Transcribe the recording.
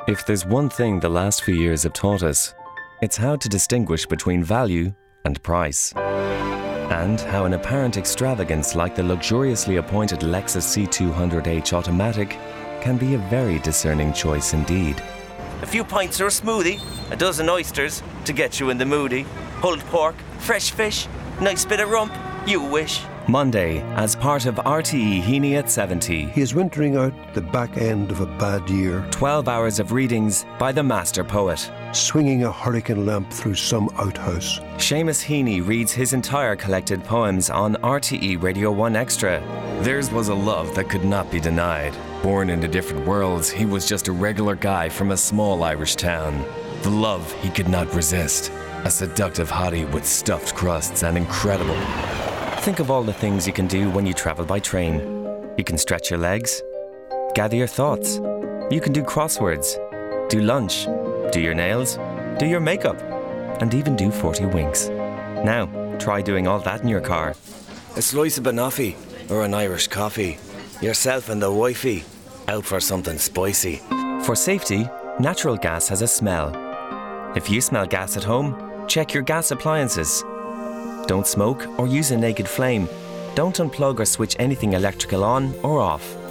If there's one thing the last few years have taught us, it's how to distinguish between value and price. And how an apparent extravagance like the luxuriously appointed Lexus C200H automatic can be a very discerning choice indeed. A few pints or a smoothie, a dozen oysters to get you in the moody, pulled pork, fresh fish, nice bit of rump, you wish. Monday, as part of RTE Heaney at 70. He is wintering out the back end of a bad year. 12 hours of readings by the master poet. Swinging a hurricane lamp through some outhouse. Seamus Heaney reads his entire collected poems on RTE Radio 1 Extra. Theirs was a love that could not be denied. Born into different worlds, he was just a regular guy from a small Irish town. The love he could not resist. A seductive hottie with stuffed crusts and incredible. Think of all the things you can do when you travel by train. You can stretch your legs, gather your thoughts. You can do crosswords, do lunch, do your nails, do your makeup, and even do 40 winks. Now, try doing all that in your car. A slice of banoffee or an Irish coffee. Yourself and the wifey out for something spicy. For safety, natural gas has a smell. If you smell gas at home, check your gas appliances. Don't smoke or use a naked flame. Don't unplug or switch anything electrical on or off.